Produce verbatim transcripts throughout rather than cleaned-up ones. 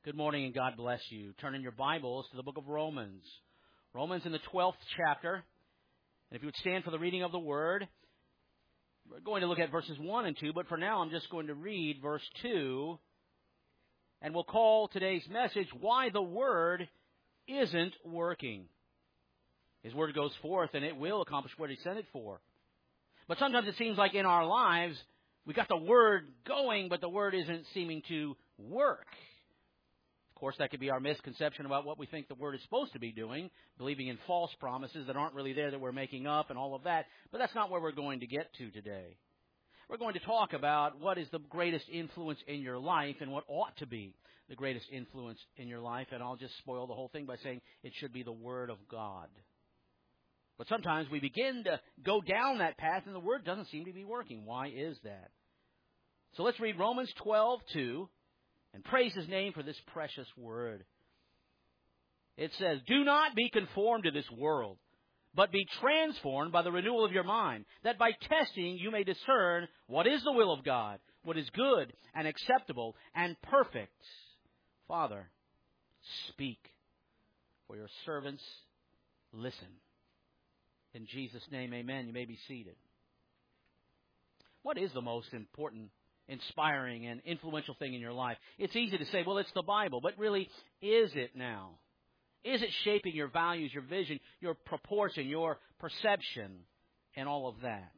Good morning and God bless you. Turn in your Bibles to the book of Romans. Romans in the twelfth chapter. And if you would stand for the reading of the Word, we're going to look at verses one and two, but for now I'm just going to read verse two. And we'll call today's message, Why the Word Isn't Working. His Word goes forth and it will accomplish what He sent it for. But sometimes it seems like in our lives, we got the Word going, but the Word isn't seeming to work. Of course, that could be our misconception about what we think the Word is supposed to be doing, believing in false promises that aren't really there, that we're making up and all of that. But that's not where we're going to get to today. We're going to talk about what is the greatest influence in your life and what ought to be the greatest influence in your life. And I'll just spoil the whole thing by saying it should be the Word of God. But sometimes we begin to go down that path and the Word doesn't seem to be working. Why is that? So let's read Romans twelve two. And praise His name for this precious word. It says, Do not be conformed to this world, but be transformed by the renewal of your mind, that by testing you may discern what is the will of God, what is good and acceptable and perfect. Father, speak, for your servants listen. In Jesus' name, amen. You may be seated. What is the most important inspiring and influential thing in your life? It's easy to say, well, it's the Bible, but really, is it now? Is it shaping your values, your vision, your proportion, your perception, and all of that?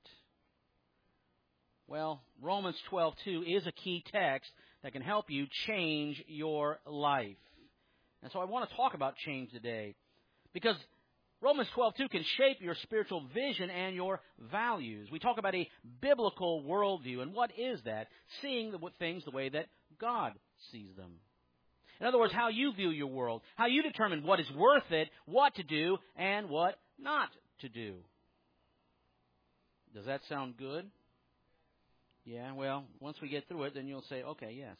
Well, Romans twelve two is a key text that can help you change your life. And so I want to talk about change today, because Romans twelve two can shape your spiritual vision and your values. We talk about a biblical worldview. And what is that? Seeing the things the way that God sees them. In other words, how you view your world. How you determine what is worth it, what to do, and what not to do. Does that sound good? Yeah, well, once we get through it, then you'll say, okay, yes.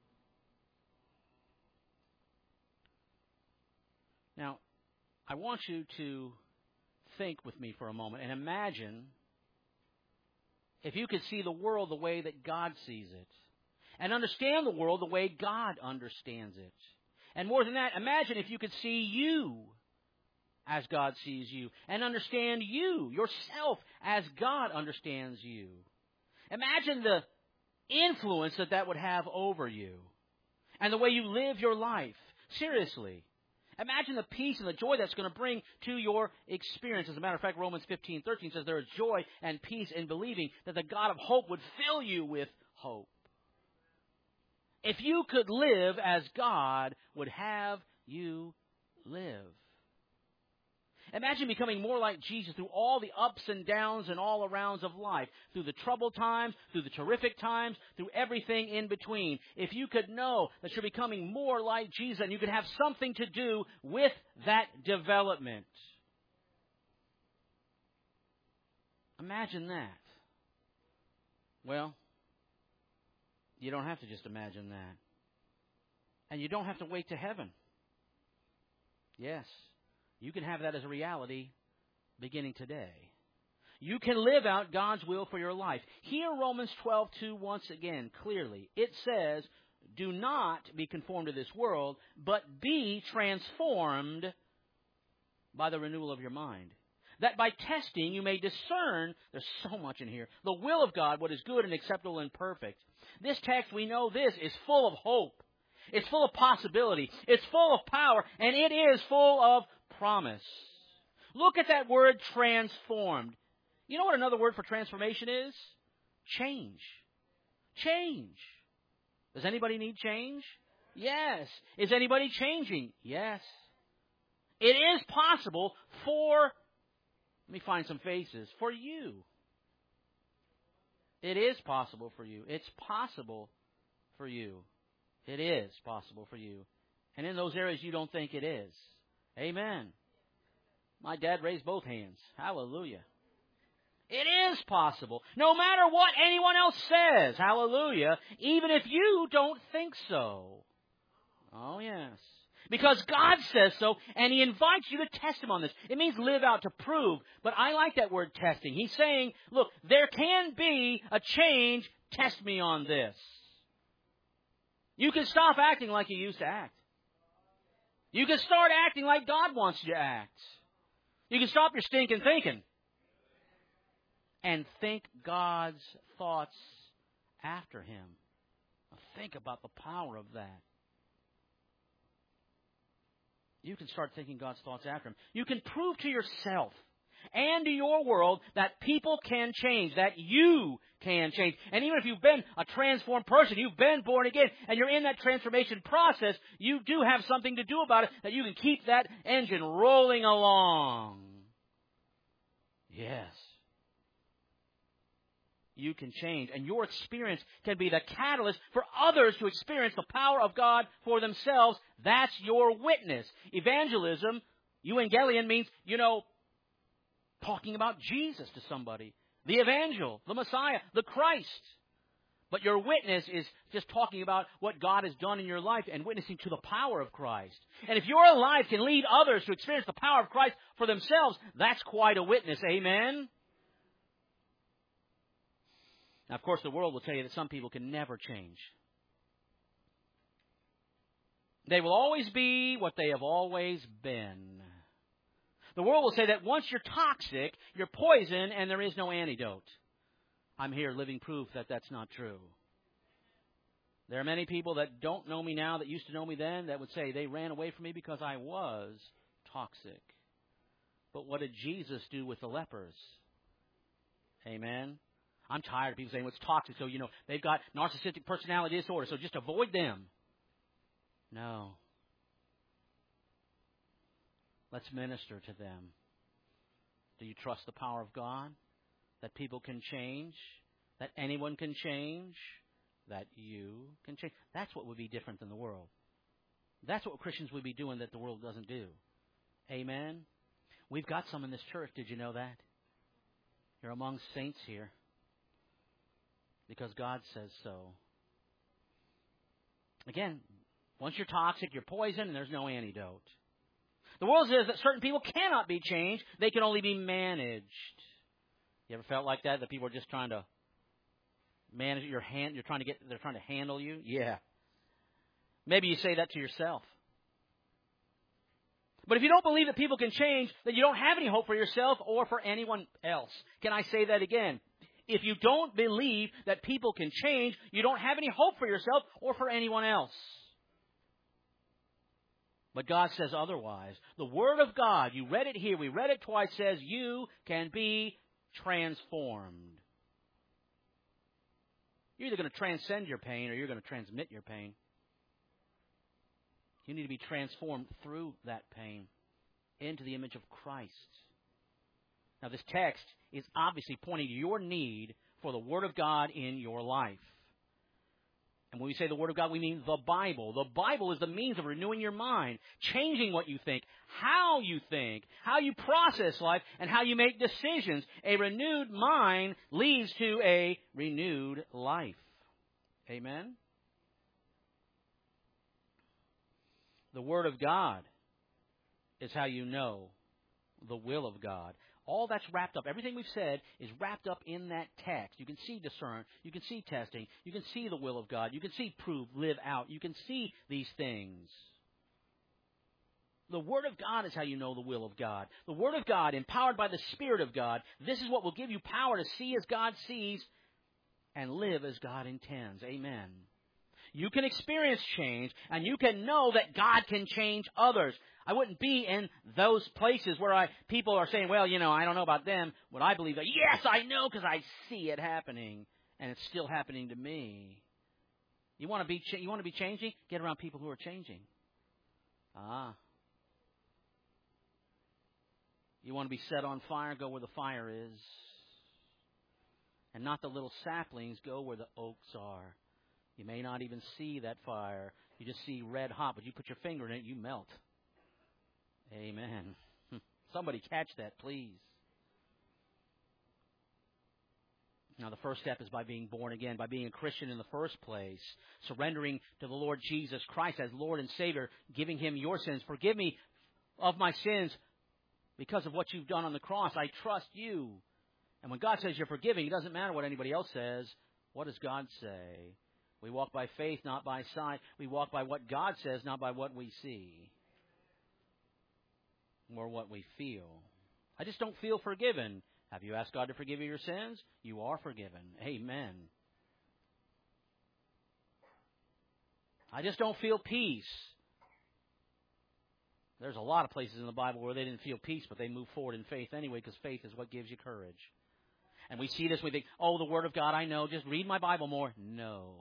Now, I want you to think with me for a moment and imagine if you could see the world the way that God sees it and understand the world the way God understands it. And more than that, imagine if you could see you as God sees you and understand you, yourself, as God understands you. Imagine the influence that that would have over you and the way you live your life. Seriously. Imagine the peace and the joy that's going to bring to your experience. As a matter of fact, Romans fifteen thirteen says there is joy and peace in believing that the God of hope would fill you with hope. If you could live as God would have you live. Imagine becoming more like Jesus through all the ups and downs and all arounds of life, through the troubled times, through the terrific times, through everything in between. If you could know that you're becoming more like Jesus and you could have something to do with that development. Imagine that. Well, you don't have to just imagine that. And you don't have to wait to heaven. Yes. You can have that as a reality beginning today. You can live out God's will for your life. Hear Romans twelve two once again clearly. It says, Do not be conformed to this world, but be transformed by the renewal of your mind. That by testing you may discern, there's so much in here, the will of God, what is good and acceptable and perfect. This text, we know this, is full of hope. It's full of possibility. It's full of power. And it is full of promise. Look at that word transformed. You know what another word for transformation is? Change. Change. Does anybody need change? Yes. Is anybody changing? Yes. It is possible for, let me find some faces, for you. It is possible for you. It's possible for you. It is possible for you. And in those areas you don't think it is. Amen. My dad raised both hands. Hallelujah. It is possible. No matter what anyone else says. Hallelujah. Even if you don't think so. Oh, yes. Because God says so, and He invites you to test Him on this. It means live out to prove. But I like that word testing. He's saying, look, there can be a change. Test me on this. You can stop acting like you used to act. You can start acting like God wants you to act. You can stop your stinking thinking and think God's thoughts after Him. Think about the power of that. You can start thinking God's thoughts after Him. You can prove to yourself and to your world that people can change, that you can change. And even if you've been a transformed person, you've been born again, and you're in that transformation process, you do have something to do about it, that you can keep that engine rolling along. Yes. You can change, and your experience can be the catalyst for others to experience the power of God for themselves. That's your witness. Evangelism, euangelion, means, you know, talking about Jesus to somebody. The evangel, the Messiah, the Christ. But your witness is just talking about what God has done in your life and witnessing to the power of Christ. And if your life can lead others to experience the power of Christ for themselves, that's quite a witness. Amen? Now, of course, the world will tell you that some people can never change. They will always be what they have always been. The world will say that once you're toxic, you're poison, and there is no antidote. I'm here living proof that that's not true. There are many people that don't know me now that used to know me then that would say they ran away from me because I was toxic. But what did Jesus do with the lepers? Amen? I'm tired of people saying, well, it's toxic, so, you know, they've got narcissistic personality disorder, so just avoid them. No. Let's minister to them. Do you trust the power of God? That people can change? That anyone can change? That you can change? That's what would be different than the world. That's what Christians would be doing that the world doesn't do. Amen? We've got some in this church. Did you know that? You're among saints here. Because God says so. Again, once you're toxic, you're poison, and there's no antidote. The world says that certain people cannot be changed. They can only be managed. You ever felt like that? That people are just trying to manage your hand. You're trying to get. They're trying to handle you. Yeah. Maybe you say that to yourself. But if you don't believe that people can change, then you don't have any hope for yourself or for anyone else. Can I say that again? If you don't believe that people can change, you don't have any hope for yourself or for anyone else. But God says otherwise. The Word of God, you read it here, we read it twice, says you can be transformed. You're either going to transcend your pain or you're going to transmit your pain. You need to be transformed through that pain into the image of Christ. Now, this text is obviously pointing to your need for the Word of God in your life. And when we say the Word of God, we mean the Bible. The Bible is the means of renewing your mind, changing what you think, how you think, how you process life, and how you make decisions. A renewed mind leads to a renewed life. Amen? The Word of God is how you know the will of God. All that's wrapped up, everything we've said is wrapped up in that text. You can see discern, you can see testing, you can see the will of God, you can see prove, live out, you can see these things. The Word of God is how you know the will of God. The Word of God, empowered by the Spirit of God, this is what will give you power to see as God sees and live as God intends. Amen. You can experience change, and you can know that God can change others. I wouldn't be in those places where I people are saying, well, you know, I don't know about them. What I believe, that yes, I know because I see it happening, and it's still happening to me. You want to be you want to be changing? Get around people who are changing. Ah. You want to be set on fire? Go where the fire is. And not the little saplings. Go where the oaks are. You may not even see that fire. You just see red hot, but you put your finger in it, you melt. Amen. Somebody catch that, please. Now, the first step is by being born again, by being a Christian in the first place, surrendering to the Lord Jesus Christ as Lord and Savior, giving Him your sins. Forgive me of my sins because of what you've done on the cross. I trust you. And when God says you're forgiving, it doesn't matter what anybody else says. What does God say? We walk by faith, not by sight. We walk by what God says, not by what we see. or what we feel. I just don't feel forgiven. Have you asked God to forgive you your sins? You are forgiven. Amen. I just don't feel peace. There's a lot of places in the Bible where they didn't feel peace, but they moved forward in faith anyway, because faith is what gives you courage. And we see this, we think, oh, the Word of God, I know, just read my Bible more. No.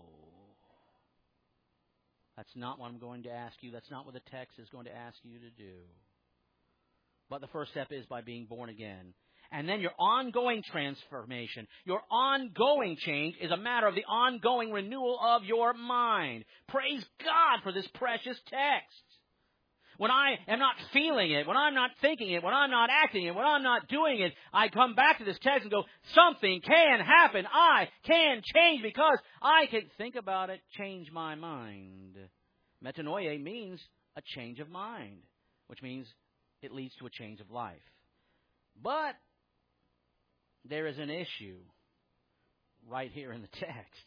That's not what I'm going to ask you. That's not what the text is going to ask you to do. But the first step is by being born again. And then your ongoing transformation, your ongoing change is a matter of the ongoing renewal of your mind. Praise God for this precious text. When I am not feeling it, when I'm not thinking it, when I'm not acting it, when I'm not doing it, I come back to this text and go, something can happen. I can change because I can think about it, change my mind. Metanoia means a change of mind, which means it leads to a change of life. But there is an issue right here in the text.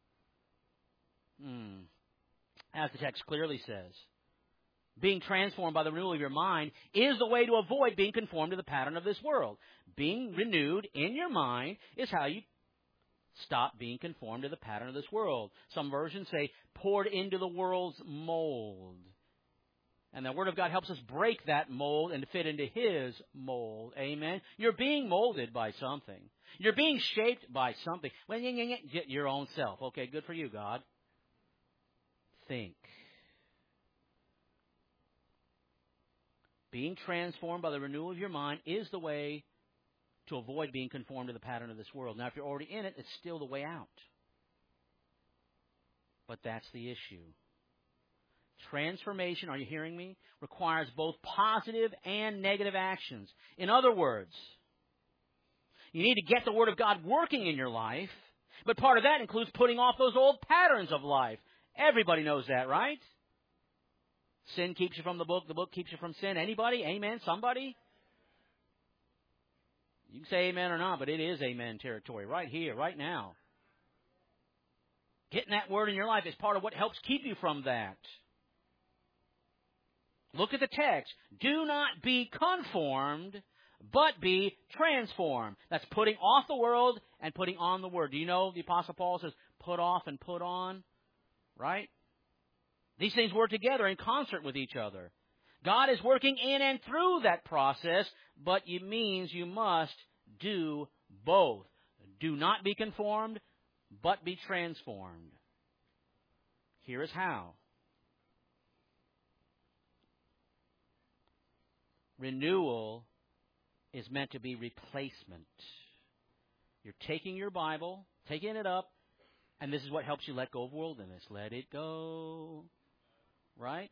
Hmm. As the text clearly says, being transformed by the renewal of your mind is the way to avoid being conformed to the pattern of this world. Being renewed in your mind is how you stop being conformed to the pattern of this world. Some versions say poured into the world's mold. And the Word of God helps us break that mold and fit into His mold. Amen. You're being molded by something. You're being shaped by something. Well, your own self. Okay, good for you, God. Think. Being transformed by the renewal of your mind is the way to avoid being conformed to the pattern of this world. Now, if you're already in it, it's still the way out. But that's the issue. Transformation, are you hearing me, requires both positive and negative actions. In other words, you need to get the Word of God working in your life, but part of that includes putting off those old patterns of life. Everybody knows that, right? Sin keeps you from the book. The book keeps you from sin. Anybody? Amen? Somebody? You can say amen or not, but it is amen territory right here, right now. Getting that word in your life is part of what helps keep you from that. Look at the text. Do not be conformed, but be transformed. That's putting off the world and putting on the Word. Do you know the Apostle Paul says put off and put on? Right? These things work together in concert with each other. God is working in and through that process, but it means you must do both. Do not be conformed, but be transformed. Here is how. Renewal is meant to be replacement. You're taking your Bible, taking it up, and this is what helps you let go of worldliness. Let it go. Right?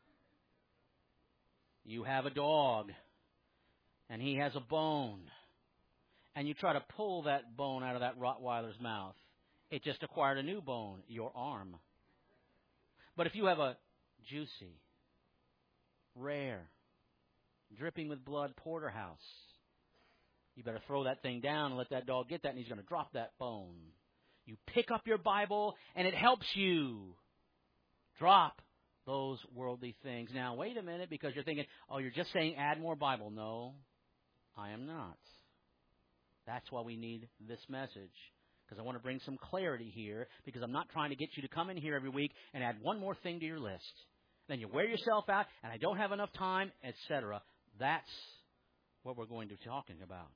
You have a dog, and he has a bone, and you try to pull that bone out of that Rottweiler's mouth. It just acquired a new bone, your arm. But if you have a juicy, rare, dripping with blood porterhouse, you better throw that thing down and let that dog get that, and he's going to drop that bone. You pick up your Bible, and it helps you drop those worldly things. Now, wait a minute, because you're thinking, oh, you're just saying add more Bible. No, I am not. That's why we need this message, because I want to bring some clarity here, because I'm not trying to get you to come in here every week and add one more thing to your list. Then you wear yourself out, and I don't have enough time, et cetera. That's what we're going to be talking about.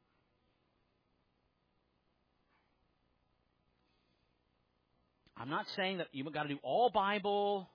I'm not saying that you've got to do all Bible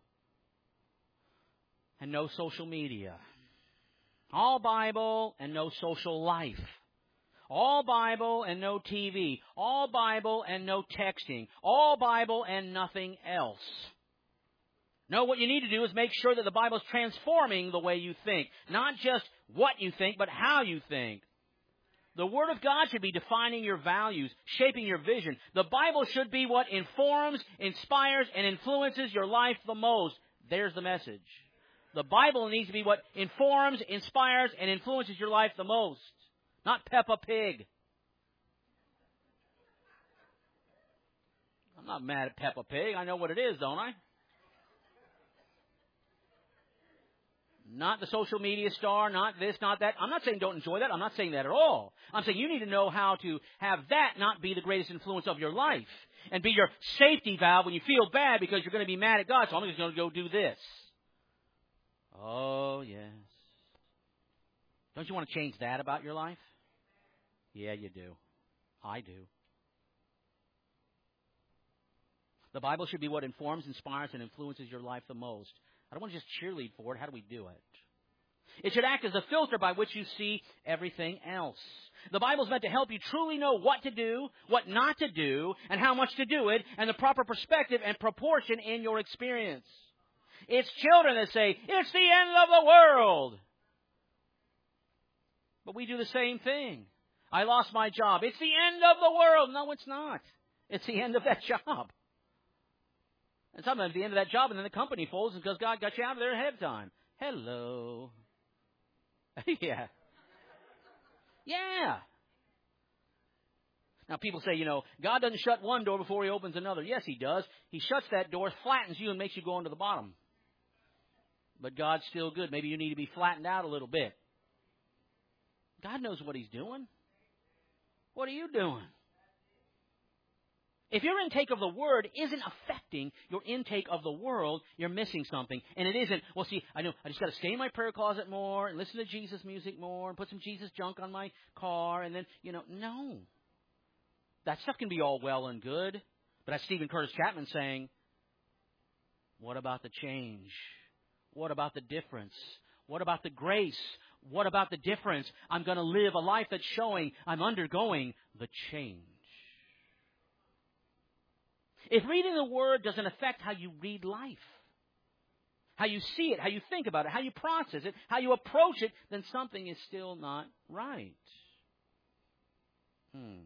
and no social media. All Bible and no social life. All Bible and no T V. All Bible and no texting. All Bible and nothing else. No, what you need to do is make sure that the Bible is transforming the way you think. Not just what you think, but how you think. The Word of God should be defining your values, shaping your vision. The Bible should be what informs, inspires, and influences your life the most. There's the message. The Bible needs to be what informs, inspires, and influences your life the most. Not Peppa Pig. I'm not mad at Peppa Pig. I know what it is, don't I? Not the social media star, not this, not that. I'm not saying don't enjoy that. I'm not saying that at all. I'm saying you need to know how to have that not be the greatest influence of your life and be your safety valve when you feel bad because you're going to be mad at God, so I'm just going to go do this. Oh, yes. Don't you want to change that about your life? Yeah, you do. I do. The Bible should be what informs, inspires, and influences your life the most. I don't want to just cheerlead for it. How do we do it? It should act as a filter by which you see everything else. The Bible is meant to help you truly know what to do, what not to do, and how much to do it, and the proper perspective and proportion in your experience. It's children that say, it's the end of the world. But we do the same thing. I lost my job. It's the end of the world. No, it's not. It's the end of that job. And sometimes the end of that job, and then the company folds because God got you out of there ahead of time. Hello. Yeah. Yeah. Now, people say, you know, God doesn't shut one door before He opens another. Yes, He does. He shuts that door, flattens you, and makes you go into the bottom. But God's still good. Maybe you need to be flattened out a little bit. God knows what He's doing. What are you doing? If your intake of the Word isn't affecting your intake of the world, you're missing something. And it isn't, well, see, I know I just got to stay in my prayer closet more and listen to Jesus music more and put some Jesus junk on my car and then, you know, no. That stuff can be all well and good. But as Stephen Curtis Chapman saying, what about the change? What about the difference? What about the grace? What about the difference? I'm going to live a life that's showing I'm undergoing the change. If reading the Word doesn't affect how you read life, how you see it, how you think about it, how you process it, how you approach it, then something is still not right. Hmm.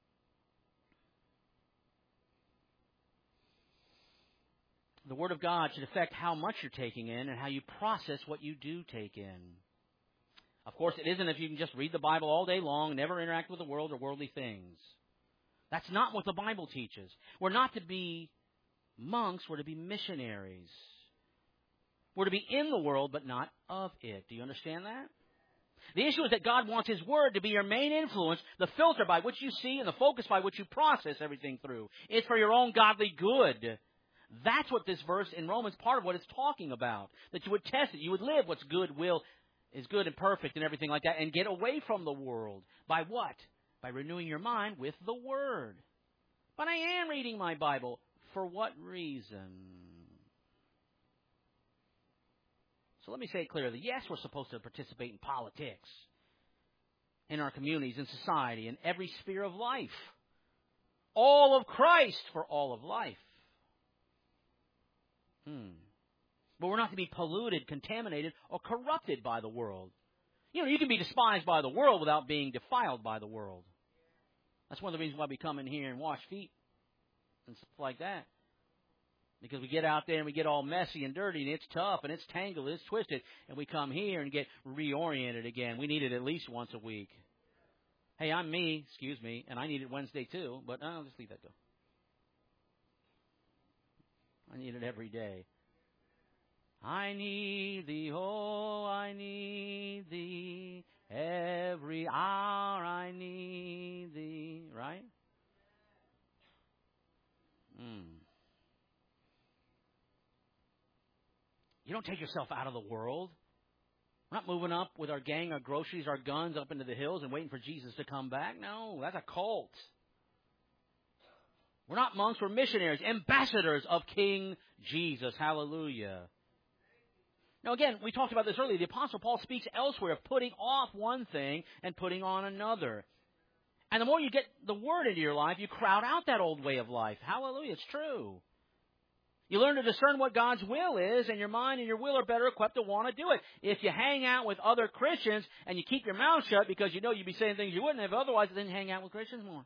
The Word of God should affect how much you're taking in and how you process what you do take in. Of course, it isn't if you can just read the Bible all day long, never interact with the world or worldly things. That's not what the Bible teaches. We're not to be monks. We're to be missionaries. We're to be in the world, but not of it. Do you understand that? The issue is that God wants His Word to be your main influence, the filter by which you see and the focus by which you process everything through. It's for your own godly good. That's what this verse in Romans, part of what it's talking about. That you would test it. You would live what's good, will, is good and perfect and everything like that, and get away from the world. By what? By renewing your mind with the Word. But I am reading my Bible. For what reason? So let me say it clearly. Yes, we're supposed to participate in politics, in our communities, in society, in every sphere of life. All of Christ for all of life. Hmm. But we're not to be polluted, contaminated, or corrupted by the world. You know, you can be despised by the world without being defiled by the world. That's one of the reasons why we come in here and wash feet and stuff like that. Because we get out there and we get all messy and dirty, and it's tough, and it's tangled, it's twisted, and we come here and get reoriented again. We need it at least once a week. Hey, I'm me, excuse me, and I need it Wednesday too, but I'll just leave that go. I need it every day. I need thee, oh, I need thee, every hour I need thee, right? Mm. You don't take yourself out of the world. We're not moving up with our gang, our groceries, our guns up into the hills and waiting for Jesus to come back. No, that's a cult. We're not monks, we're missionaries, ambassadors of King Jesus. Hallelujah. Now, again, we talked about this earlier. The Apostle Paul speaks elsewhere of putting off one thing and putting on another. And the more you get the Word into your life, you crowd out that old way of life. Hallelujah, it's true. You learn to discern what God's will is, and your mind and your will are better equipped to want to do it. If you hang out with other Christians and you keep your mouth shut because you know you'd be saying things you wouldn't have otherwise, then hang out with Christians more.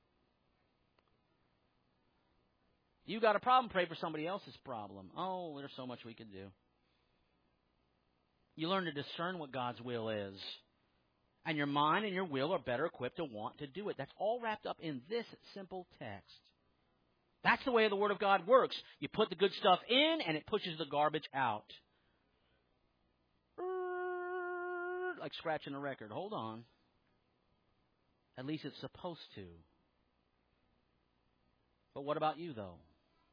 You got a problem, pray for somebody else's problem. Oh, there's so much we could do. You learn to discern what God's will is. And your mind and your will are better equipped to want to do it. That's all wrapped up in this simple text. That's the way the Word of God works. You put the good stuff in, and it pushes the garbage out. like scratching a record. Hold on. At least it's supposed to. But what about you, though?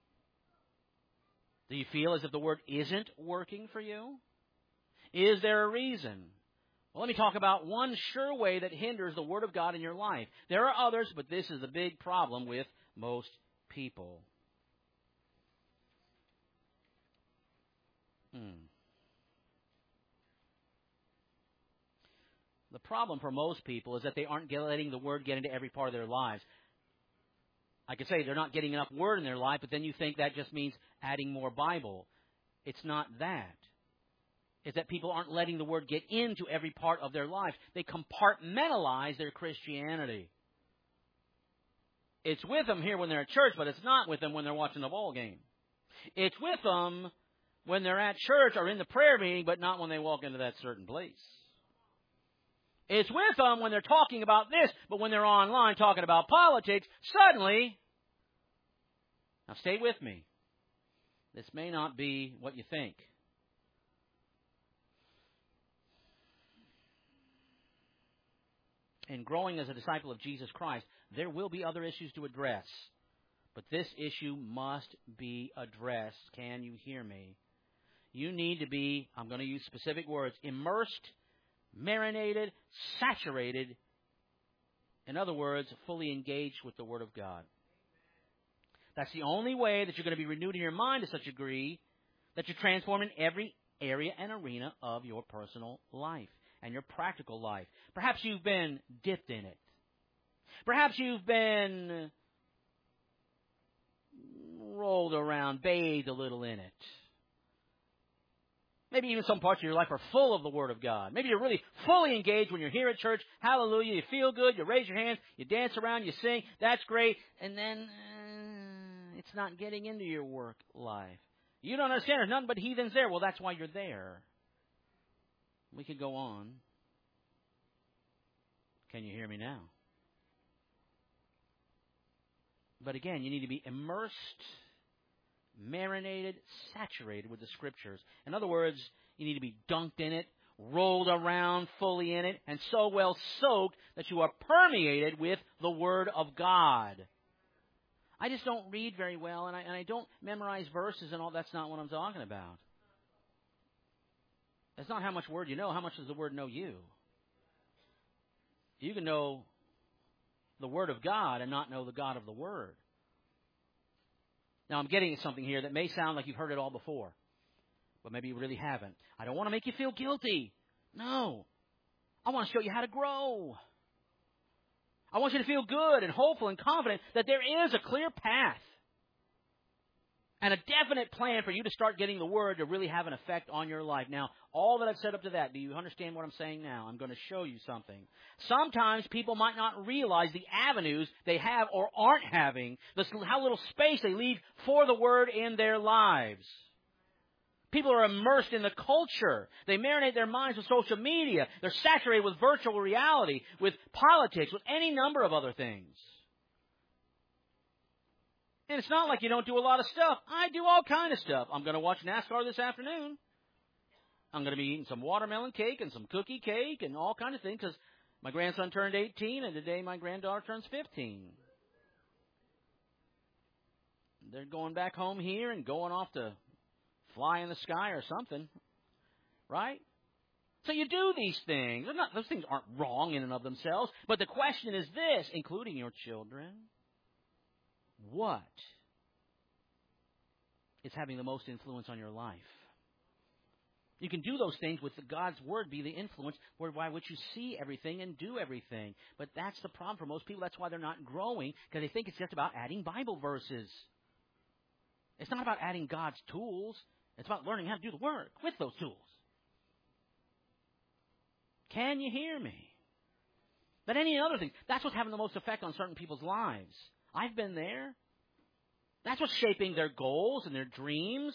Do you feel as if the Word isn't working for you? Is there a reason? Well, let me talk about one sure way that hinders the Word of God in your life. There are others, but this is the big problem with most people. Hmm. The problem for most people is that they aren't letting the Word get into every part of their lives. I could say they're not getting enough Word in their life, but then you think that just means adding more Bible. It's not that. It's that people aren't letting the Word get into every part of their lives. They compartmentalize their Christianity. It's with them here when they're at church, but it's not with them when they're watching the ball game. It's with them when they're at church or in the prayer meeting, but not when they walk into that certain place. It's with them when they're talking about this, but when they're online talking about politics, suddenly, now stay with me. This may not be what you think. In growing as a disciple of Jesus Christ, there will be other issues to address. But this issue must be addressed. Can you hear me? You need to be, I'm going to use specific words, immersed, marinated, saturated. In other words, fully engaged with the Word of God. That's the only way that you're going to be renewed in your mind to such a degree that you're transformed in every area and arena of your personal life and your practical life. Perhaps you've been dipped in it. Perhaps you've been rolled around, bathed a little in it. Maybe even some parts of your life are full of the Word of God. Maybe you're really fully engaged when you're here at church. Hallelujah. You feel good. You raise your hands. You dance around. You sing. That's great. And then uh, it's not getting into your work life. You don't understand. There's nothing but heathens there. Well, that's why you're there. We could go on. Can you hear me now? But again, you need to be immersed, marinated, saturated with the Scriptures. In other words, you need to be dunked in it, rolled around fully in it, and so well soaked that you are permeated with the Word of God. I just don't read very well, and I, and I don't memorize verses and all. That's not what I'm talking about. That's not how much Word you know. How much does the Word know you? You can know the Word of God and not know the God of the Word. Now, I'm getting at something here that may sound like you've heard it all before, but maybe you really haven't. I don't want to make you feel guilty. No. I want to show you how to grow. I want you to feel good and hopeful and confident that there is a clear path and a definite plan for you to start getting the Word to really have an effect on your life. Now, all that I've said up to that, do you understand what I'm saying now? I'm going to show you something. Sometimes people might not realize the avenues they have or aren't having, the, how little space they leave for the Word in their lives. People are immersed in the culture. They marinate their minds with social media. They're saturated with virtual reality, with politics, with any number of other things. And it's not like you don't do a lot of stuff. I do all kind of stuff. I'm going to watch NASCAR this afternoon. I'm going to be eating some watermelon cake and some cookie cake and all kind of things because my grandson turned eighteen and today my granddaughter turns fifteen. They're going back home here and going off to fly in the sky or something, right? So you do these things. They're not, those things aren't wrong in and of themselves. But the question is this, including your children. What is having the most influence on your life? You can do those things with God's Word be the influence by which you see everything and do everything. But that's the problem for most people. That's why they're not growing, because they think it's just about adding Bible verses. It's not about adding God's tools. It's about learning how to do the work with those tools. Can you hear me? But any other thing, that's what's having the most effect on certain people's lives. I've been there. That's what's shaping their goals and their dreams.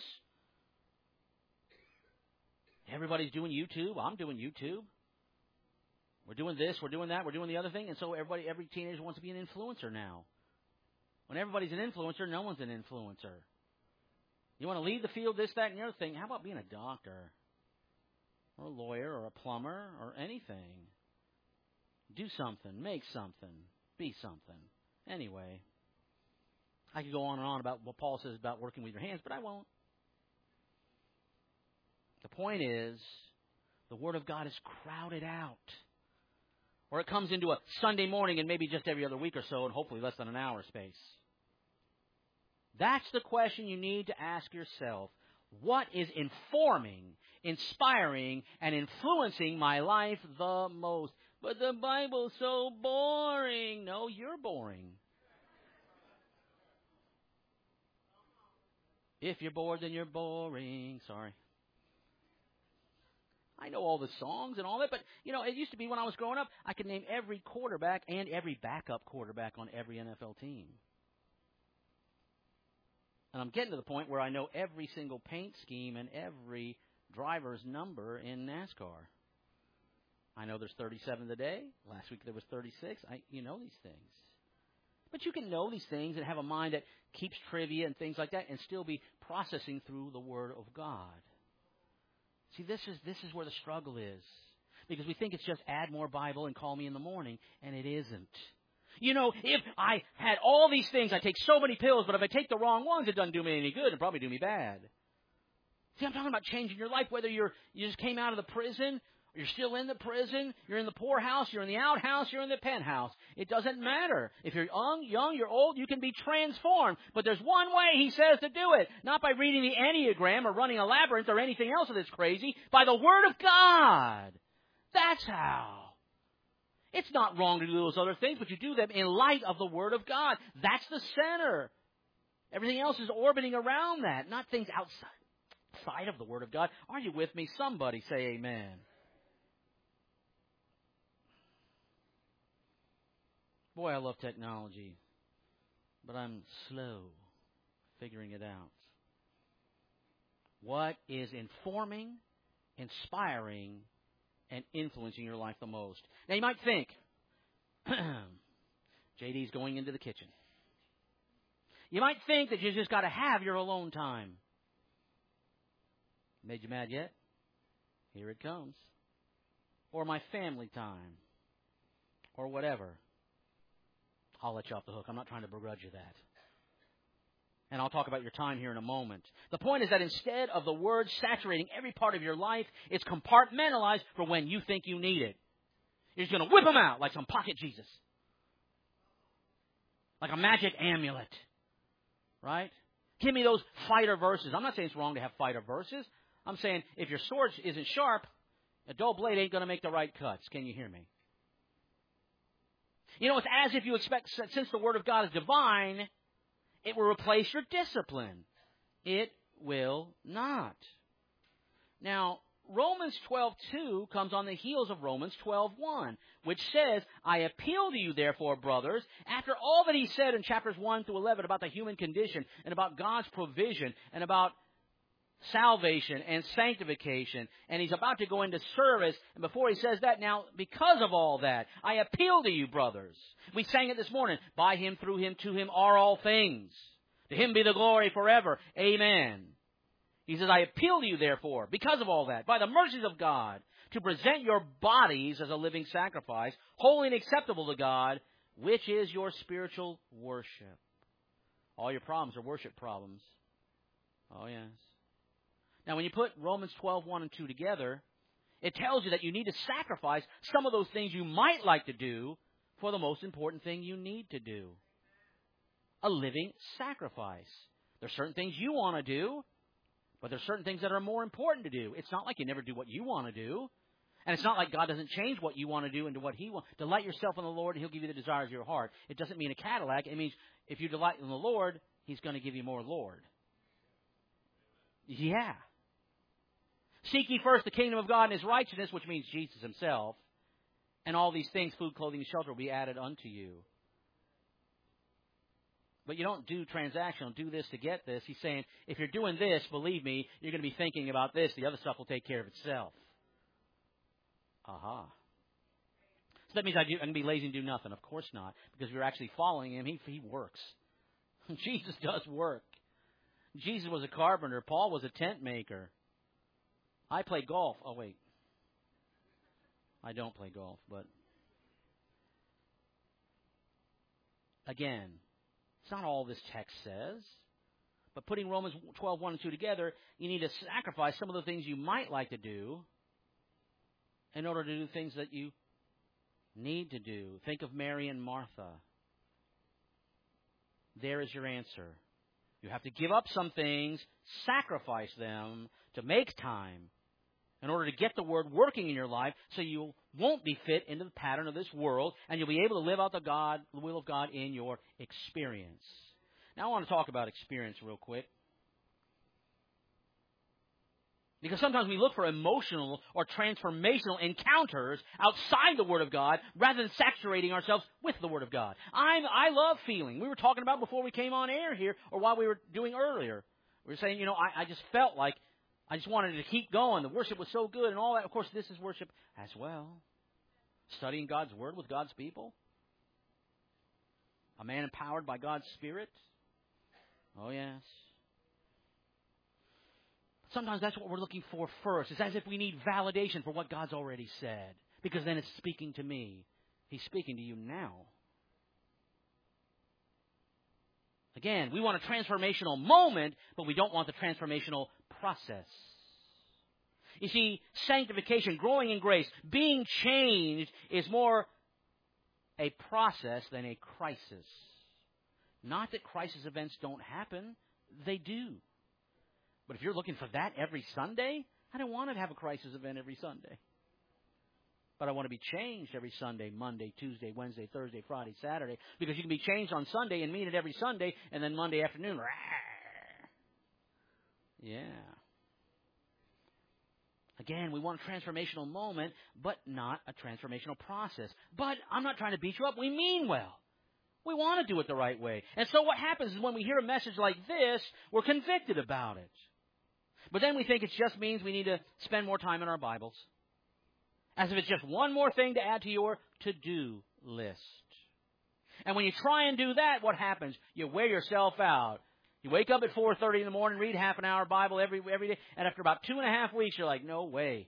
Everybody's doing YouTube. I'm doing YouTube. We're doing this. We're doing that. We're doing the other thing. And so everybody, every teenager wants to be an influencer now. When everybody's an influencer, no one's an influencer. You want to lead the field, this, that, and the other thing. How about being a doctor? or a lawyer or a plumber or anything. Do something. Make something. Be something. Anyway, I could go on and on about what Paul says about working with your hands, but I won't. The point is, the Word of God is crowded out. Or it comes into a Sunday morning and maybe just every other week or so, and hopefully less than an hour space. That's the question you need to ask yourself. What is informing, inspiring, and influencing my life the most? But the Bible's so boring. No, you're boring. If you're bored, then you're boring. Sorry. I know all the songs and all that, but, you know, it used to be when I was growing up, I could name every quarterback and every backup quarterback on every N F L team. And I'm getting to the point where I know every single paint scheme and every driver's number in NASCAR. I know there's thirty-seven today. Last week there was thirty-six. I, you know these things. But you can know these things and have a mind that keeps trivia and things like that and still be processing through the Word of God. See, this is this is where the struggle is. Because we think it's just add more Bible and call me in the morning, and it isn't. You know, if I had all these things, I take so many pills, but if I take the wrong ones, it doesn't do me any good. It'll probably do me bad. See, I'm talking about changing your life, whether you're you just came out of the prison, or you're still in the prison, you're in the poorhouse, you're in the outhouse, you're in the penthouse. It doesn't matter. If you're young, young, you're old, you can be transformed. But there's one way he says to do it. Not by reading the Enneagram or running a labyrinth or anything else that's crazy. By the Word of God. That's how. It's not wrong to do those other things, but you do them in light of the Word of God. That's the center. Everything else is orbiting around that, not things outside, outside of the Word of God. Are you with me? Somebody say amen. Boy, I love technology, but I'm slow figuring it out. What is informing, inspiring, and influencing your life the most? Now, you might think, J D's going into the kitchen. You might think that you just got to have your alone time. Made you mad yet? Here it comes. Or my family time. Or whatever. I'll let you off the hook. I'm not trying to begrudge you that. And I'll talk about your time here in a moment. The point is that instead of the Word saturating every part of your life, it's compartmentalized for when you think you need it. You're just going to whip them out like some pocket Jesus. Like a magic amulet. Right? Give me those fighter verses. I'm not saying it's wrong to have fighter verses. I'm saying if your sword isn't sharp, a dull blade ain't going to make the right cuts. Can you hear me? You know, it's as if you expect, since the Word of God is divine, it will replace your discipline. It will not. Now, Romans twelve two comes on the heels of Romans twelve one, which says, I appeal to you, therefore, brothers, after all that he said in chapters one through eleven about the human condition and about God's provision and about salvation and sanctification, and he's about to go into service, and before he says that, now, because of all that, I appeal to you, brothers. We sang it this morning, by him, through him, to him are all things. To him be the glory forever. Amen. He says, I appeal to you, therefore, because of all that, by the mercies of God, to present your bodies as a living sacrifice, holy and acceptable to God, which is your spiritual worship. All your problems are worship problems. Oh, yes. Now, when you put Romans twelve one and two together, it tells you that you need to sacrifice some of those things you might like to do for the most important thing you need to do. A living sacrifice. There's certain things you want to do, but there's certain things that are more important to do. It's not like you never do what you want to do. And it's not like God doesn't change what you want to do into what He wants. Delight yourself in the Lord, and He'll give you the desires of your heart. It doesn't mean a Cadillac. It means if you delight in the Lord, He's going to give you more Lord. Yeah. Seek ye first the kingdom of God and His righteousness, which means Jesus Himself. And all these things, food, clothing, and shelter, will be added unto you. But you don't do transactional, do this to get this. He's saying, if you're doing this, believe me, you're going to be thinking about this. The other stuff will take care of itself. Aha. So that means I do, I'm going to be lazy and do nothing. Of course not. Because if you're actually following Him, He, he works. Jesus does work. Jesus was a carpenter. Paul was a tent maker. I play golf. Oh, wait. I don't play golf, but again, it's not all this text says. But putting Romans twelve, one and two together, you need to sacrifice some of the things you might like to do in order to do things that you need to do. Think of Mary and Martha. There is your answer. You have to give up some things, sacrifice them to make time in order to get the Word working in your life so you won't be fit into the pattern of this world and you'll be able to live out the God, the will of God in your experience. Now I want to talk about experience real quick. Because sometimes we look for emotional or transformational encounters outside the Word of God rather than saturating ourselves with the Word of God. I'm, I love feeling. We were talking about before we came on air here, or while we were doing earlier. We were saying, you know, I, I just felt like I just wanted to keep going. The worship was so good and all that. Of course, this is worship as well. Studying God's Word with God's people. A man empowered by God's Spirit. Oh, yes. Sometimes that's what we're looking for first. It's as if we need validation for what God's already said. Because then it's speaking to me. He's speaking to you now. Again, we want a transformational moment, but we don't want the transformational process. You see, sanctification, growing in grace, being changed is more a process than a crisis. Not that crisis events don't happen. They do. But if you're looking for that every Sunday, I don't want to have a crisis event every Sunday. But I want to be changed every Sunday, Monday, Tuesday, Wednesday, Thursday, Friday, Saturday. Because you can be changed on Sunday and mean it every Sunday, and then Monday afternoon, rah. Yeah. Again, we want a transformational moment, but not a transformational process. But I'm not trying to beat you up. We mean well. We want to do it the right way. And so what happens is when we hear a message like this, we're convicted about it. But then we think it just means we need to spend more time in our Bibles. As if it's just one more thing to add to your to-do list. And when you try and do that, what happens? You wear yourself out. You wake up at four thirty in the morning, read half an hour Bible every every day, and after about two and a half weeks, you're like, no way.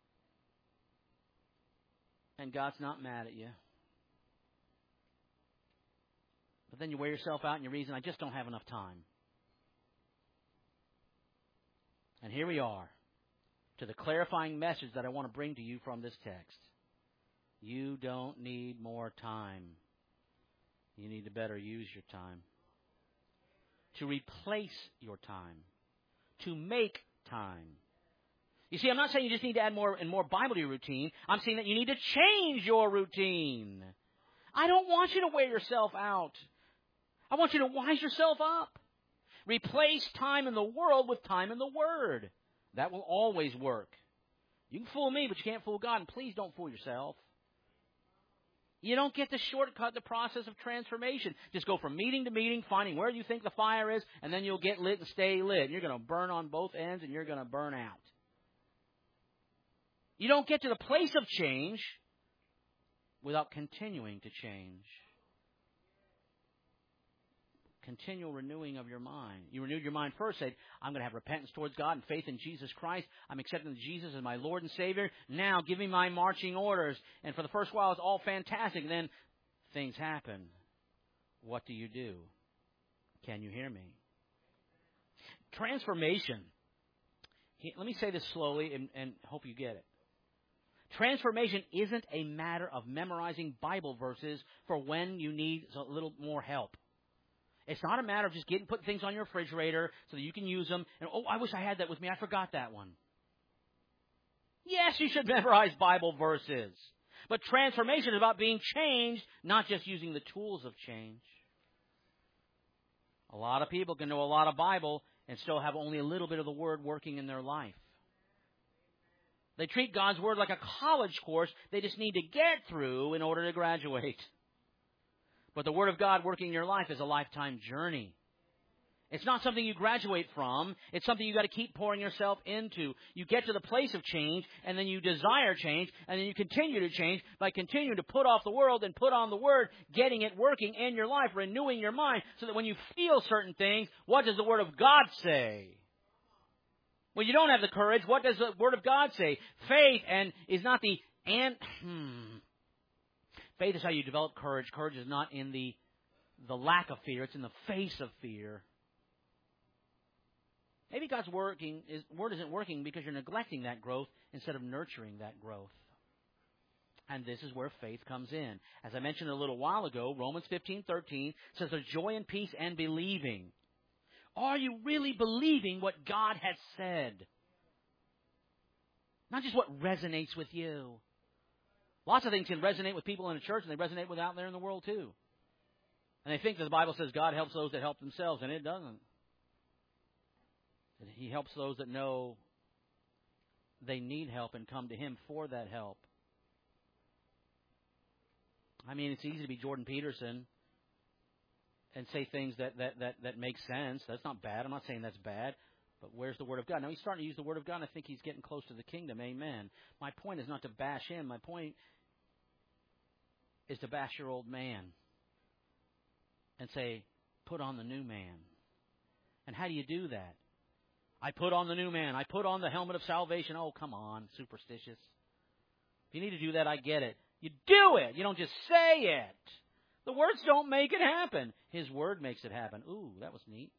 And God's not mad at you. But then you wear yourself out and you reason, I just don't have enough time. And here we are to the clarifying message that I want to bring to you from this text. You don't need more time. You need to better use your time. To replace your time. To make time. You see, I'm not saying you just need to add more and more Bible to your routine. I'm saying that you need to change your routine. I don't want you to wear yourself out. I want you to wise yourself up. Replace time in the world with time in the Word. That will always work. You can fool me, but you can't fool God. And please don't fool yourself. You don't get to shortcut the process of transformation. Just go from meeting to meeting, finding where you think the fire is, and then you'll get lit and stay lit. You're going to burn on both ends, and you're going to burn out. You don't get to the place of change without continuing to change. Continual renewing of your mind. You renewed your mind first, said, I'm going to have repentance towards God and faith in Jesus Christ. I'm accepting Jesus as my Lord and Savior. Now give me my marching orders. And for the first while, it's all fantastic. And then things happen. What do you do? Can you hear me? Transformation. Let me say this slowly and, and hope you get it. Transformation isn't a matter of memorizing Bible verses for when you need a little more help. It's not a matter of just getting putting things on your refrigerator so that you can use them. And, oh, I wish I had that with me. I forgot that one. Yes, you should memorize Bible verses. But transformation is about being changed, not just using the tools of change. A lot of people can know a lot of Bible and still have only a little bit of the Word working in their life. They treat God's Word like a college course they just need to get through in order to graduate. But the Word of God working in your life is a lifetime journey. It's not something you graduate from. It's something you've got to keep pouring yourself into. You get to the place of change, and then you desire change, and then you continue to change by continuing to put off the world and put on the Word, getting it working in your life, renewing your mind, so that when you feel certain things, what does the Word of God say? When you don't have the courage, what does the Word of God say? Faith and is not the And hmm, faith is how you develop courage. Courage is not in the, the lack of fear. It's in the face of fear. Maybe God's working, His word isn't working because you're neglecting that growth instead of nurturing that growth. And this is where faith comes in. As I mentioned a little while ago, Romans fifteen thirteen says there's joy and peace and believing. Are you really believing what God has said? Not just what resonates with you. Lots of things can resonate with people in the church, and they resonate with out there in the world too. And they think that the Bible says God helps those that help themselves, and it doesn't. He helps those that know they need help and come to Him for that help. I mean, it's easy to be Jordan Peterson and say things that, that, that, that make sense. That's not bad. I'm not saying that's bad. But where's the Word of God? Now, he's starting to use the Word of God, and I think he's getting close to the kingdom. Amen. My point is not to bash him. My point is to bash your old man and say, put on the new man. And how do you do that? I put on the new man. I put on the helmet of salvation. Oh, come on, superstitious. If you need to do that, I get it. You do it. You don't just say it. The words don't make it happen. His Word makes it happen. Ooh, that was neat.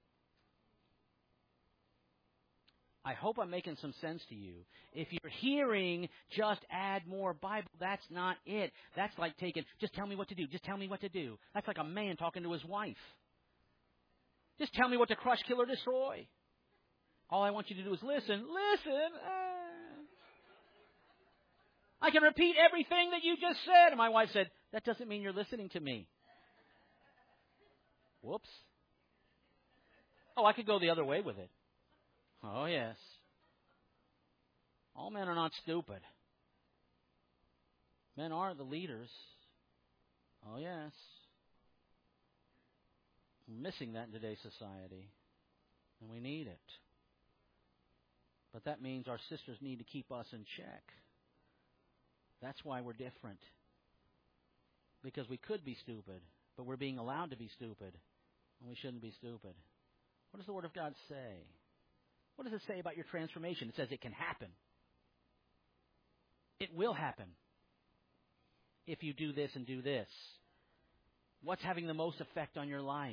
I hope I'm making some sense to you. If you're hearing just add more Bible, that's not it. That's like taking, just tell me what to do. Just tell me what to do. That's like a man talking to his wife. Just tell me what to crush, kill, or destroy. All I want you to do is listen. Listen. Uh, I can repeat everything that you just said. And my wife said, that doesn't mean you're listening to me. Whoops. Oh, I could go the other way with it. Oh, yes. All men are not stupid. Men are the leaders. Oh, yes. We're missing that in today's society. And we need it. But that means our sisters need to keep us in check. That's why we're different. Because we could be stupid, but we're being allowed to be stupid. And we shouldn't be stupid. What does the Word of God say? What does it say about your transformation? It says it can happen. It will happen if you do this and do this. What's having the most effect on your life?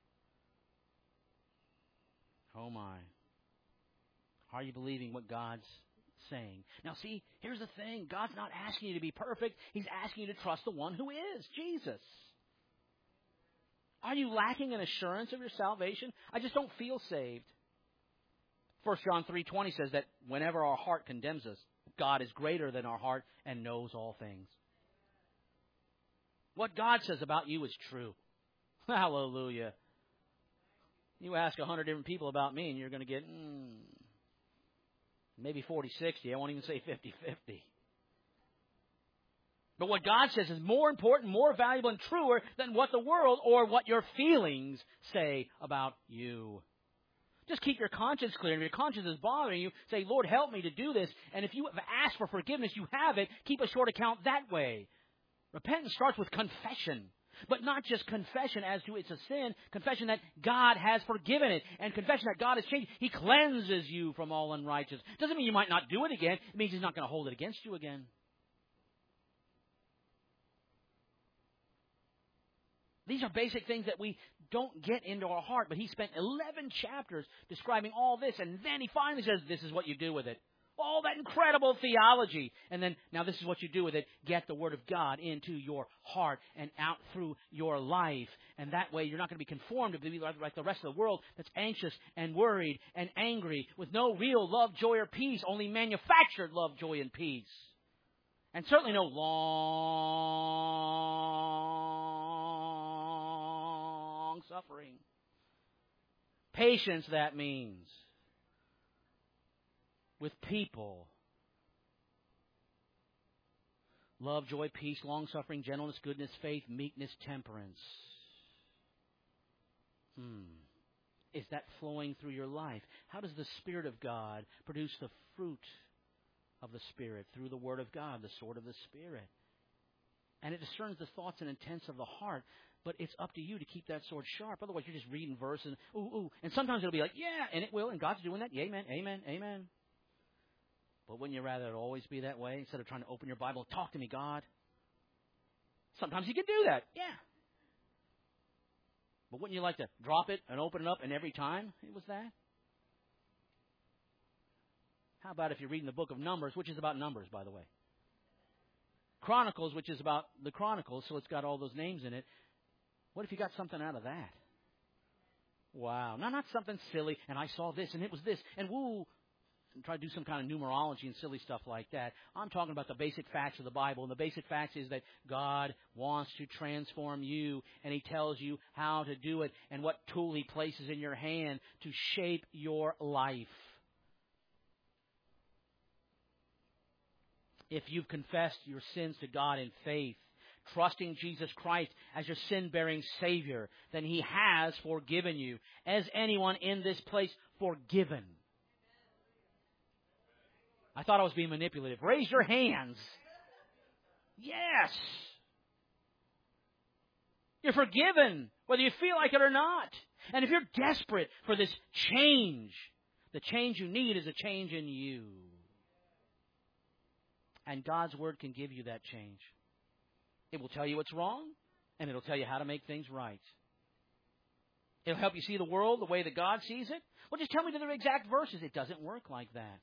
Oh, my. Are you believing what God's saying? Now, see, here's the thing. God's not asking you to be perfect. He's asking you to trust the one who is, Jesus. Are you lacking an assurance of your salvation? I just don't feel saved. First John three twenty says that whenever our heart condemns us, God is greater than our heart and knows all things. What God says about you is true. Hallelujah. You ask a hundred different people about me and you're going to get mm, maybe forty sixty. I won't even say fifty fifty. But what God says is more important, more valuable, and truer than what the world or what your feelings say about you. Just keep your conscience clear. And if your conscience is bothering you, say, Lord, help me to do this. And if you have asked for forgiveness, you have it. Keep a short account that way. Repentance starts with confession. But not just confession as to it's a sin. Confession that God has forgiven it. And confession that God has changed. He cleanses you from all unrighteousness. Doesn't mean you might not do it again. It means He's not going to hold it against you again. These are basic things that we don't get into our heart, but he spent eleven chapters describing all this, and then he finally says, this is what you do with it. All that incredible theology. And then, now this is what you do with it. Get the Word of God into your heart and out through your life. And that way you're not going to be conformed to be like the rest of the world that's anxious and worried and angry with no real love, joy, or peace, only manufactured love, joy, and peace. And certainly no long suffering. Patience, that means. With people. Love, joy, peace, long-suffering, gentleness, goodness, faith, meekness, temperance. Hmm. Is that flowing through your life? How does the Spirit of God produce the fruit of the Spirit? Through the Word of God, the sword of the Spirit. And it discerns the thoughts and intents of the heart. But it's up to you to keep that sword sharp. Otherwise, you're just reading verses. Ooh, ooh. And sometimes it'll be like, yeah, and it will. And God's doing that. Yeah, amen, amen, amen. But wouldn't you rather it always be that way instead of trying to open your Bible and talk to me, God? Sometimes you can do that, yeah. But wouldn't you like to drop it and open it up and every time it was that? How about if you're reading the book of Numbers, which is about Numbers, by the way. Chronicles, which is about the Chronicles, so it's got all those names in it. What if you got something out of that? Wow. No, not something silly, and I saw this, and it was this, and woo, and try to do some kind of numerology and silly stuff like that. I'm talking about the basic facts of the Bible, and the basic facts is that God wants to transform you, and He tells you how to do it and what tool He places in your hand to shape your life. If you've confessed your sins to God in faith, trusting Jesus Christ as your sin-bearing Savior, then He has forgiven you. As anyone in this place forgiven? I thought I was being manipulative. Raise your hands. Yes. You're forgiven, whether you feel like it or not. And if you're desperate for this change, the change you need is a change in you. And God's Word can give you that change. It will tell you what's wrong, and it'll tell you how to make things right. It'll help you see the world the way that God sees it. Well, just tell me the exact verses. It doesn't work like that.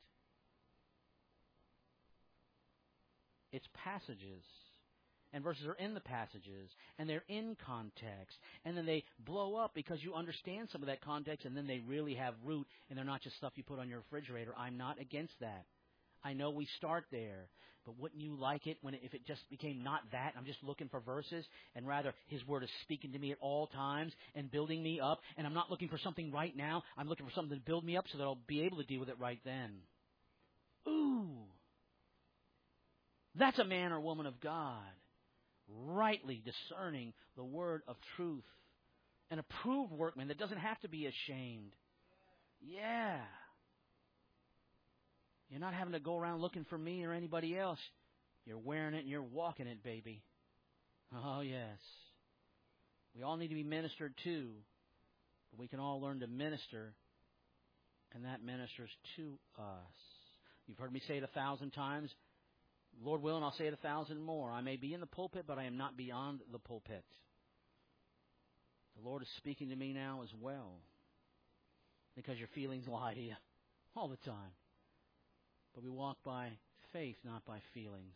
It's passages. And verses are in the passages, and they're in context. And then they blow up because you understand some of that context, and then they really have root, and they're not just stuff you put on your refrigerator. I'm not against that. I know we start there, but wouldn't you like it when it, if it just became not that, I'm just looking for verses, and rather His Word is speaking to me at all times and building me up, and I'm not looking for something right now. I'm looking for something to build me up so that I'll be able to deal with it right then. Ooh. That's a man or woman of God, rightly discerning the word of truth. An approved workman that doesn't have to be ashamed. Yeah. You're not having to go around looking for me or anybody else. You're wearing it and you're walking it, baby. Oh, yes. We all need to be ministered to, but we can all learn to minister, and that ministers to us. You've heard me say it a thousand times. Lord willing, I'll say it a thousand more. I may be in the pulpit, but I am not beyond the pulpit. The Lord is speaking to me now as well, because your feelings lie to you all the time. But we walk by faith, not by feelings.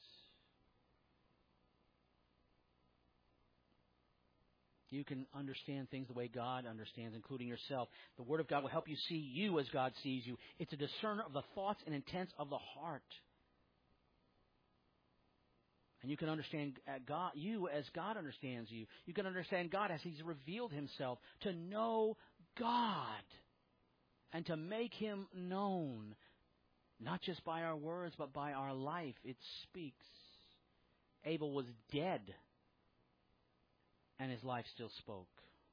You can understand things the way God understands, including yourself. The Word of God will help you see you as God sees you. It's a discerner of the thoughts and intents of the heart. And you can understand God, you as God understands you. You can understand God as He's revealed Himself. To know God and to make Him known. Not just by our words, but by our life. It speaks. Abel was dead, and his life still spoke.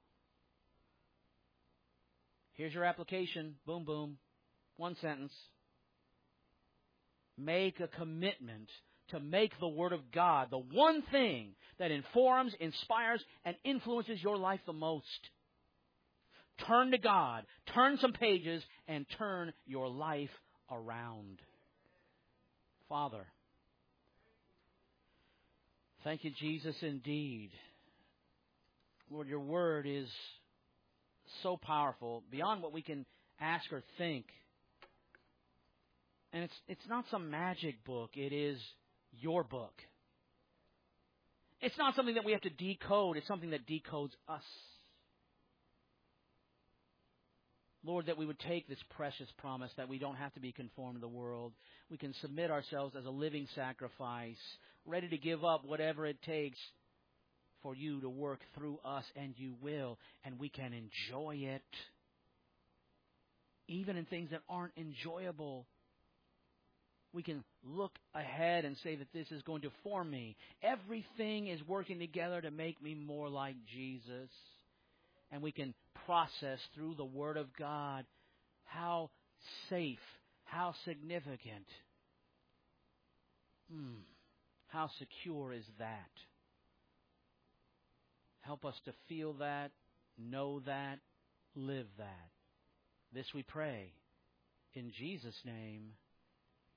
Here's your application. Boom, boom. One sentence. Make a commitment to make the Word of God the one thing that informs, inspires, and influences your life the most. Turn to God. Turn some pages and turn your life around. Father, thank you, Jesus, indeed. Lord, your word is so powerful, beyond what we can ask or think. And it's it's not some magic book. It is your book. It's not something that we have to decode. It's something that decodes us. Lord, that we would take this precious promise that we don't have to be conformed to the world. We can submit ourselves as a living sacrifice, ready to give up whatever it takes for you to work through us, and you will, and we can enjoy it. Even in things that aren't enjoyable, we can look ahead and say that this is going to form me. Everything is working together to make me more like Jesus. And we can process through the Word of God how safe, how significant, mm, how secure is that. Help us to feel that, know that, live that. This we pray in Jesus' name.